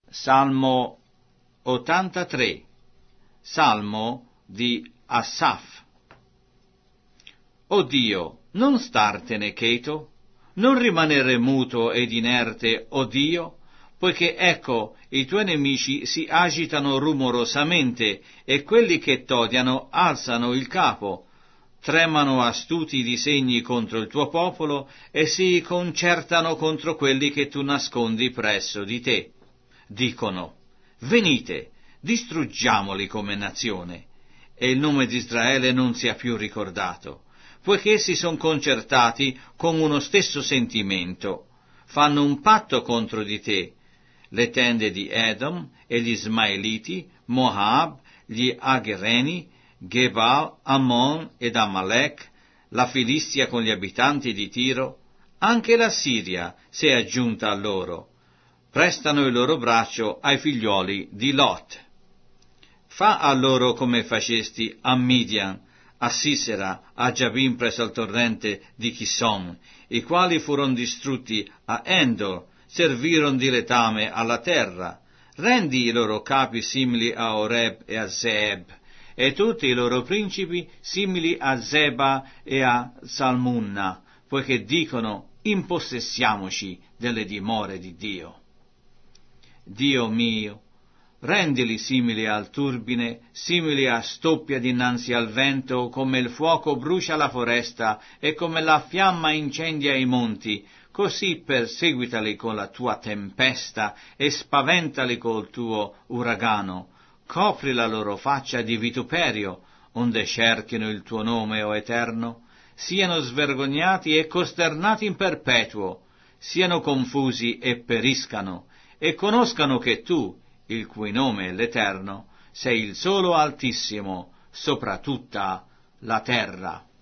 Salmo 83. Salmo di Asaf. O Dio, non startene cheto, non rimanere muto ed inerte, o Dio, poiché ecco i tuoi nemici si agitano rumorosamente e quelli che t'odiano alzano il capo, tremano astuti disegni contro il tuo popolo e si concertano contro quelli che tu nascondi presso di te. Dicono: venite, distruggiamoli come nazione, e il nome di Israele non sia più ricordato, poiché essi sono concertati con uno stesso sentimento, fanno un patto contro di te, le tende di Edom e gli Ismaeliti, Moab, gli Aghereni, Gebal, Ammon ed Amalek, la Filistia con gli abitanti di Tiro, anche la Siria si è aggiunta a loro. Prestano il loro braccio ai figlioli di Lot. Fa a loro come facesti a Midian, a Sisera, a Giabin presso il torrente di Chisson, i quali furono distrutti a Endor, servirono di letame alla terra. Rendi i loro capi simili a Oreb e a Zeeb, e tutti i loro principi simili a Zeba e a Salmunna, poiché dicono: impossessiamoci delle dimore di Dio. Dio mio, rendili simili al turbine, simili a stoppia dinanzi al vento, come il fuoco brucia la foresta e come la fiamma incendia i monti, così perseguitali con la tua tempesta e spaventali col tuo uragano. Copri la loro faccia di vituperio, onde cerchino il tuo nome, o Eterno, siano svergognati e costernati in perpetuo, siano confusi e periscano, e conoscano che tu, il cui nome è l'Eterno, sei il solo Altissimo sopra tutta la terra.